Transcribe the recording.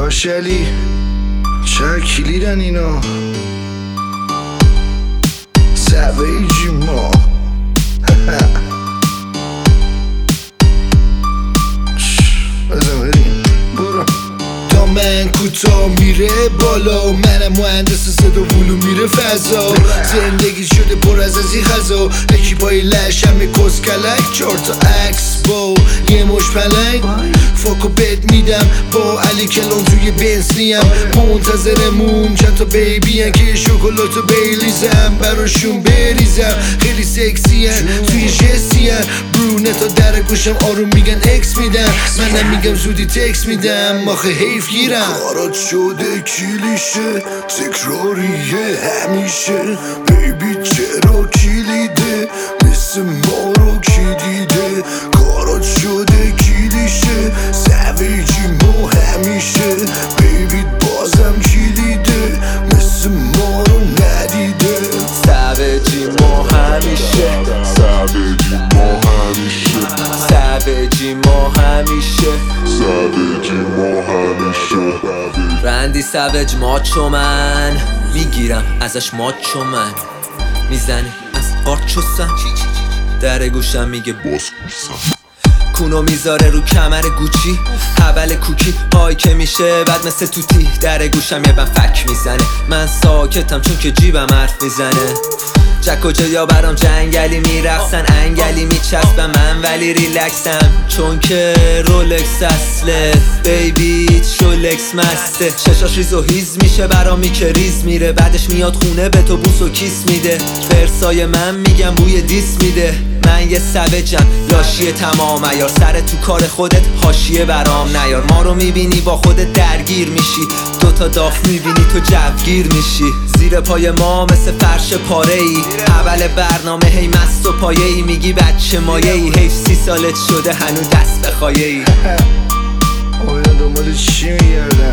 داشلی چه کلیدن اینا سویجی ما بزن بریم برو تا من کوتا میره بالا منم مهندس صدا ولو میره فضا زندگی شده پر از این غذا اکیپای لش همه کسکلک 4 تا عکس با یه مش پلنگ فاکو بد میدم با علی کلون توی بنزنیم منتظرمون چند تا بیبی هن که شکلاتو بیلیزم براشون بریزم خیلی سکسی هن توی جسی هن برونتا در گوشم آروم میگن اکس میدم منم میگم زودی تکس میدم آخه حیف گیرم کارات شده کلیشه تکراریه همیشه بیبی چرا کلیده مثل ما رو کی دیده کارات شده کلیشه سویجی ما همیشه بیبی بازم کلیده مثل ما رو ندیده سویجی ما همیشه سویجی ما همیشه سویجی ما همیشه سویجی ما همیشه رندی سویج ماچو من میگیرم ازش ماچو من میزنه از قارت چوسم در گوشم میگه باز کوسم کونو میذاره رو کمر گوچی حبل کوکی پای که میشه بعد مثل توتی در گوشم یه فک میزنه من ساکتم چون که جیبم حرف میزنه جک و جیا برام جنگلی میرقصن انگلی میچسبم من ولی ریلکسم چون که رولکس اصله بیبی شولکس مسته ششاش ریز و هیز میشه برامی که ریز میره بعدش میاد خونه به تو بوس و کیس میده فرسای من میگم بوی دیس میده من یه سویجم لاشی تمام عیار سر تو کار خودت حاشیه برام نیار ما رو میبینی با خودت درگیر میشی دوتا داف میبینی تو جوگیر میشی زیر پای ما مثل فرش پاره ای اول برنامه هی مست و پایه ای میگی بچه مایه ای حیف 30 سالت شده هنو دست به خایه ای دنبال چی میگردن